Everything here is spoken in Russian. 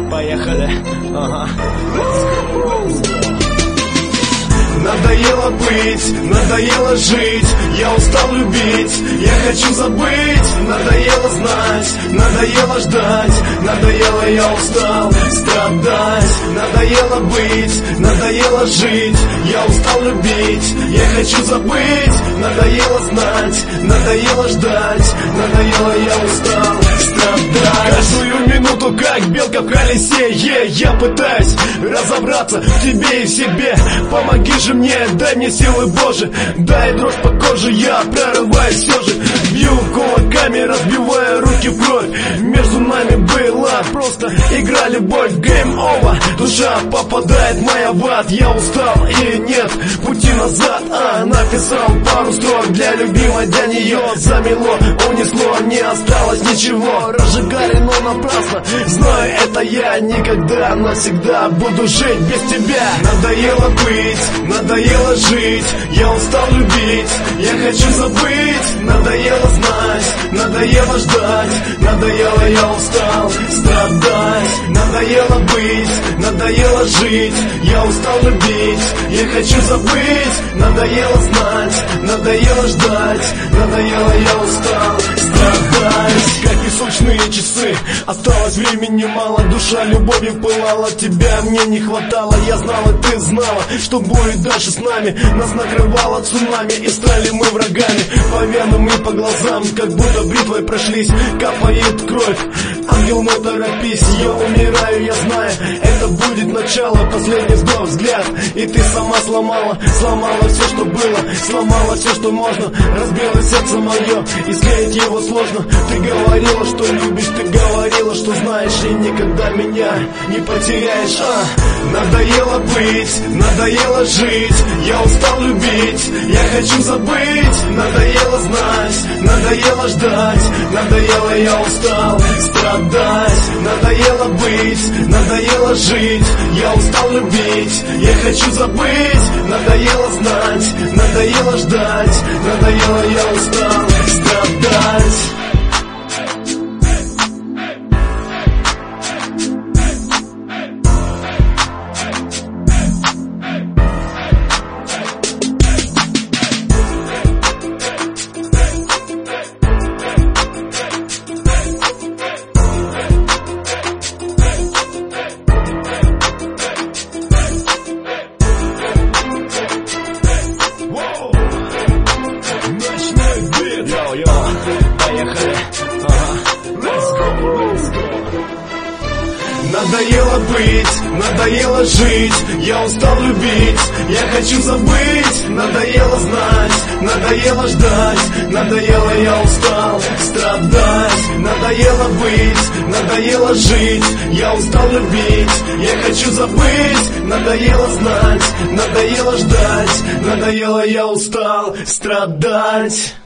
Поехали. Ага. Надоело быть, надоело жить, я устал любить, я хочу забыть. Надоело знать, надоело ждать, надоело, я устал страдать. Надоело быть, надоело жить, я устал любить, я хочу забыть. Надоело знать, надоело ждать, надоело, я устал страдать. Каждую минуту, как белка в колесе, я пытаюсь разобраться в тебе и в себе. Помоги же мне, дай мне силы Божьи, дай дрожь по коже, я прорываюсь все же. Бью кулаками, разбивая руки в кровь. Между нами была просто игра, любовь, game over. Душа попадает моя в ад, я устал и нет пути назад. Написал пару строк для любимой, для нее замело, унесло, не осталось ничего. Разжигали, но напрасно, знаю, это я никогда, навсегда буду жить без тебя. Надоело быть, надоело жить, я устал любить, я хочу забыть. Надоело знать, надоело ждать, надоело, я устал страдать. Надоело быть, надоело жить, я устал любить, я хочу забыть. Надоело знать, надоело ждать, надоело, я устал страдать. Как песочные часы, осталось времени мало, душа любовью пылала, тебя мне не хватало. Я знал, и ты знала, что будет дальше с нами. Нас накрывало цунами, и стали мы врагами. По венам и по глазам, как будто бритвой прошлись, капает кровь. Ангел мой, торопись, я умираю, я знаю, это будет начало, последний вздох, взгляд. И ты сама сломала все, что было, сломала все, что можно, разбила сердце мое, и склеить его сложно. Ты говорила, что любишь, ты говорила, что знаешь, и никогда меня не потеряешь. Надоело быть, надоело жить, я устал любить, я хочу забыть. Надоело знать, надоело ждать, надоело, я устал страдать. Надоело быть, надоело жить, я устал любить, я хочу забыть. Надоело знать, надоело ждать, надоело, я устал страдать. Поехали. Ага. Надоело быть, надоело жить, я устал любить, я хочу забыть. Надоело знать, надоело ждать, надоело, я устал страдать. Надоело быть, надоело жить, я устал любить, я хочу забыть. Надоело знать, надоело ждать, надоело, я устал страдать.